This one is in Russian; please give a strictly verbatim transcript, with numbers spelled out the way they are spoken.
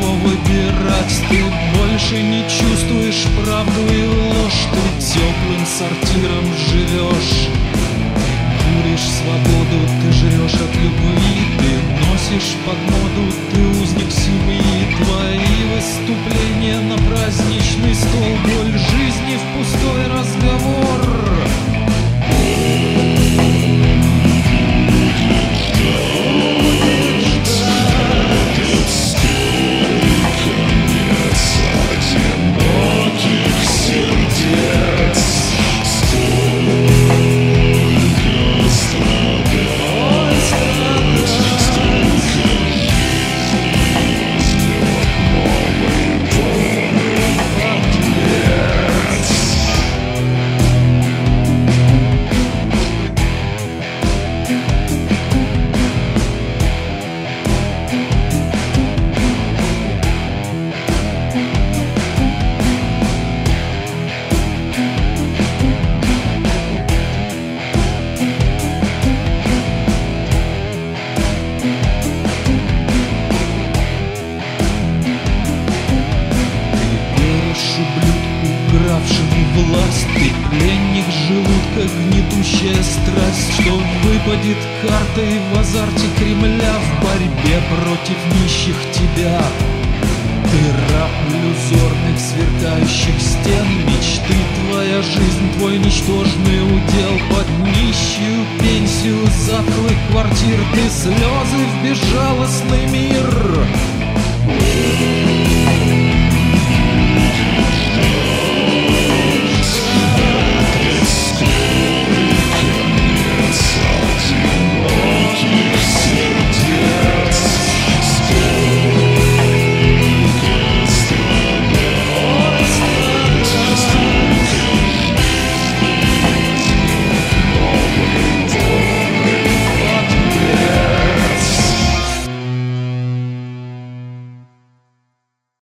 выбирать. Ты больше не чувствуешь правду и ложь. Ты теплым сортиром живешь, куришь свободу, ты жрешь от любви. Ты носишь под моду, ты узник семьи. Твои выступления на праздничный стол, боль жизни в пустой разговор. Власть, ты пленник желудка, гнетущая страсть, что выпадет картой в азарте Кремля, в борьбе против нищих тебя. Ты раб иллюзорных сверкающих стен, мечты, твоя жизнь, твой ничтожный удел. Под нищую пенсию затхлых квартир ты слезы в безжалостный мир